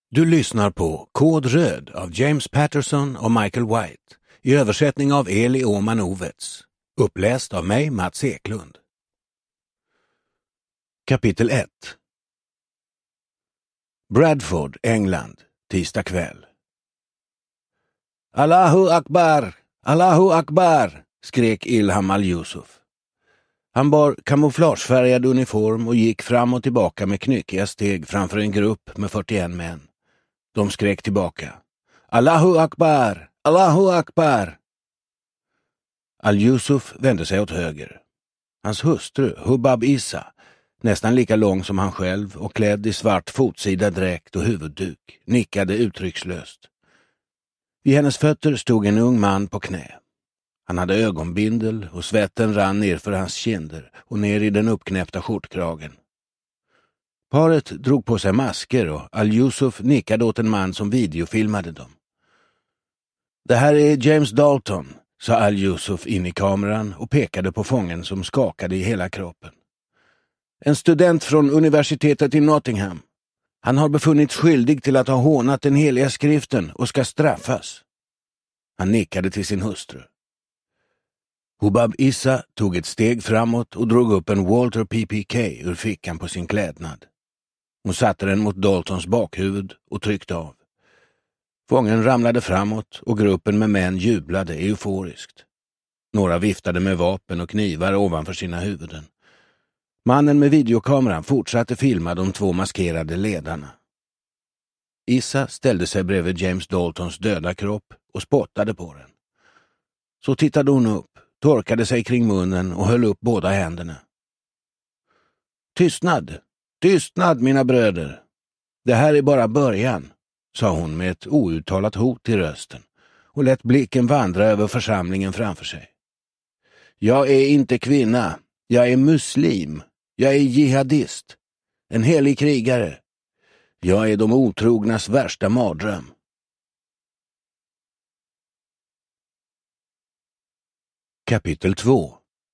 Du lyssnar på Kod Röd av James Patterson och Michael White i översättning av Eli Åman Ovets. Uppläst av mig, Mats Eklund. Kapitel 1. Bradford, England, tisdag kväll. Allahu Akbar! Allahu Akbar! Skrek Ilham al-Yusuf. Han bar kamouflagefärgad uniform och gick fram och tillbaka med knyckiga steg framför en grupp med 41 män. De skrek tillbaka. Allahu Akbar! Allahu Akbar! Al-Yusuf vände sig åt höger. Hans hustru, Hubab Issa, nästan lika lång som han själv och klädd i svart fotsida dräkt och huvudduk, nickade uttryckslöst. Vid hennes fötter stod en ung man på knä. Han hade ögonbindel och svetten rann ner för hans kinder och ner i den uppknäppta skjortkragen. Paret drog på sig masker och Al-Yusuf nickade åt en man som videofilmade dem. Det här är James Dalton, sa Al-Yusuf in i kameran och pekade på fången som skakade i hela kroppen. En student från universitetet i Nottingham. Han har befunnits skyldig till att ha hånat den heliga skriften och ska straffas. Han nickade till sin hustru. Hubab Issa tog ett steg framåt och drog upp en Walter PPK ur fickan på sin klädnad. Hon satte den mot Daltons bakhuvud och tryckte av. Fången ramlade framåt och gruppen med män jublade euforiskt. Några viftade med vapen och knivar ovanför sina huvuden. Mannen med videokameran fortsatte filma de två maskerade ledarna. Issa ställde sig bredvid James Daltons döda kropp och spottade på den. Så tittade hon upp, torkade sig kring munnen och höll upp båda händerna. Tystnad! Tystnad, mina bröder! Det här är bara början, sa hon med ett outtalat hot i rösten och lät blicken vandra över församlingen framför sig. Jag är inte kvinna, jag är muslim, jag är jihadist, en helig krigare. Jag är de otrognas värsta mardröm. Kapitel 2.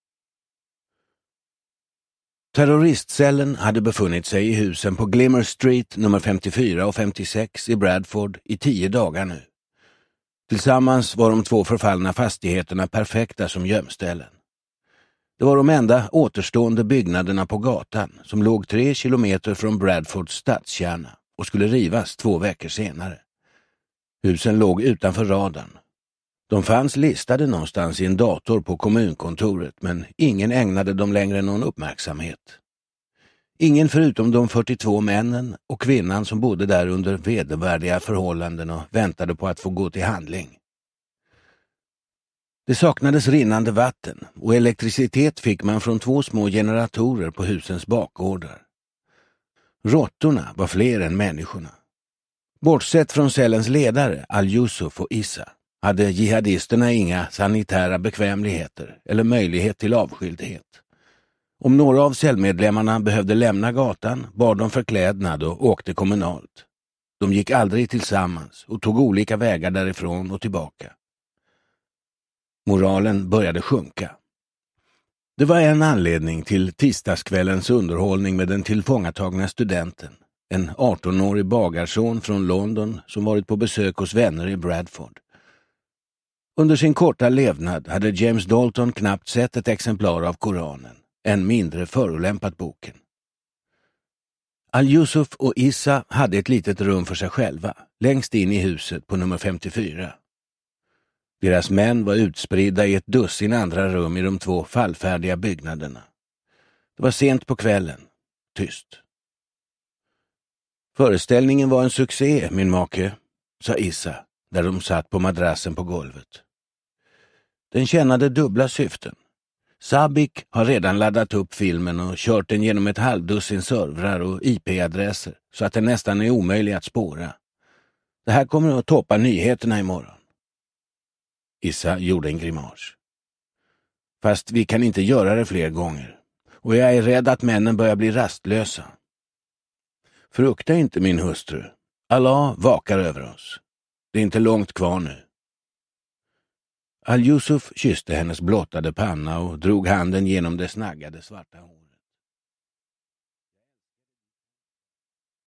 Terroristcellen hade befunnit sig i husen på Glimmer Street nummer 54 och 56 i Bradford i 10 dagar nu. Tillsammans var de två förfallna fastigheterna perfekta som gömställen. Det var de enda återstående byggnaderna på gatan som låg 3 kilometer från Bradfords stadskärna och skulle rivas 2 veckor senare. Husen låg utanför radarn. De fanns listade någonstans i en dator på kommunkontoret, men ingen ägnade dem längre någon uppmärksamhet. Ingen förutom de 42 männen och kvinnan som bodde där under vedervärdiga förhållanden och väntade på att få gå till handling. Det saknades rinnande vatten och elektricitet fick man från 2 små generatorer på husens bakgårdar. Råttorna var fler än människorna. Bortsett från cellens ledare, Al-Yusuf och Issa, hade jihadisterna inga sanitära bekvämligheter eller möjlighet till avskildhet. Om några av cellmedlemmarna behövde lämna gatan bad de för klädnad och åkte kommunalt. De gick aldrig tillsammans och tog olika vägar därifrån och tillbaka. Moralen började sjunka. Det var en anledning till tisdagskvällens underhållning med den tillfångatagna studenten, en 18-årig bagarson från London som varit på besök hos vänner i Bradford. Under sin korta levnad hade James Dalton knappt sett ett exemplar av Koranen, än mindre förolämpat boken. Al-Yusuf och Issa hade ett litet rum för sig själva, längst in i huset på nummer 54. Deras män var utspridda i ett dussin andra rum i de 2 fallfärdiga byggnaderna. Det var sent på kvällen, tyst. Föreställningen var en succé, min make, sa Issa, där de satt på madrassen på golvet. Den tjänade dubbla syften. Sabik har redan laddat upp filmen och kört den genom ett halvdussin servrar och IP-adresser så att den nästan är omöjlig att spåra. Det här kommer att toppa nyheterna imorgon. Issa gjorde en grimas. Fast vi kan inte göra det fler gånger. Och jag är rädd att männen börjar bli rastlösa. Frukta inte, min hustru. Allah vakar över oss. Det är inte långt kvar nu. Al-Yusuf kysste hennes blottade panna och drog handen genom det snaggade svarta håret.